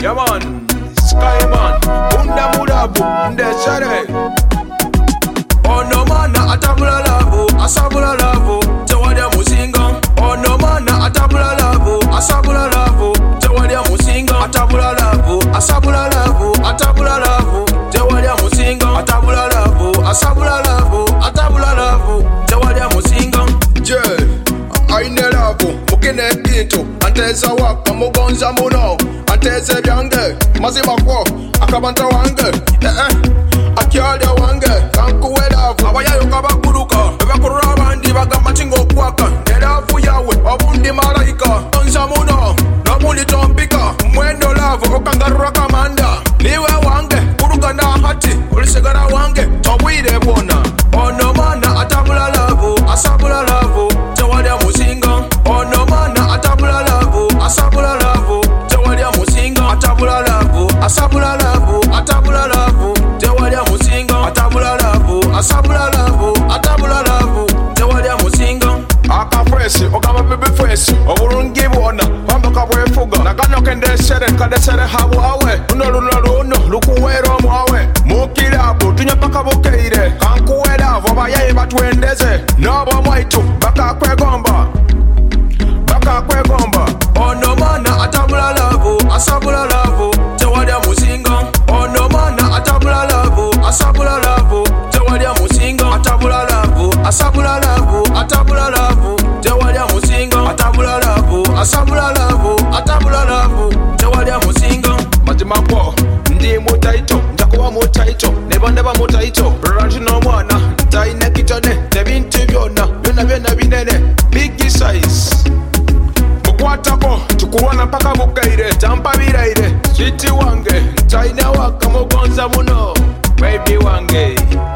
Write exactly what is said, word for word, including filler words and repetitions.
Yeah man, Skyman, Unda Murabu, Nde Shere. Oh no man, atabula lavo, asabula lavo, Tawadia Musinga. Oh no man, atabula lavo, asabula lavo, Tawadia Musinga. Atabula lavo, asabula lavo, atabula lavo, Tawadia Musinga. Atabula lavo, asabula lavo, atabula lavo, Tawadia Musinga. Je, aine lavo, mukine kintu, anteza waka mugonza muno, anteze byange, mazima kwa, akabanta wange, eh eh, akyalya wange, kankuwe lavo, abayayo kabakuruka, bebakurura abandi bagamba tingo kwaka, nelavu yawe, obundi malaika, onza muno, nobuli tompika, mwendo lavo, okangarura kamanda, niwe wange, kuruka na hati, ulisigara wange, tobwire bona. Ono mana atabula lavo, asabula lavo, Tawadia Musinga. Ono mana atabula lavo, asabula lavo, Tawadia Musinga. Atabula lavo, asabula lavo, atabula lavo, Tawadia Musinga. Atabula lavo, asabula lavo, atabula lavo, Tawadia Musinga. Aka fresh, okama bebe fresh, oburungi bona, wamboka bwefuga. Nakano kende shere, kade shere habu awe, uno luno luno, lukuwero mwawe. Mukirabu, tunya paka bukeire, kankuwe lavo, abayaye batwendeze. Nobo mwaitu, baka kwe gomba, baka kwe gomba. Ono mana atabula lavo, asabula lavo, Tawadia Musinga. Ono mana atabula lavo, asabula lavo, Tawadia Musinga. Atabula lavo, asabula lavo, atabula lavo, Tawadia Musinga. Atabula lavo, asabula lavo, atabula lavo, Tawadia Musinga. Majima kwa, ndi mutaito, ntakuwa mutaito, neba neba mutaito. Ranchi no mwana, ntaine kitone, nebintu byona, byona byona binene, big size. Mukwatako, tukuwana paka bukaire, tampa biraire, sweetie wange, ntaine waka mugonza muno, baby wange.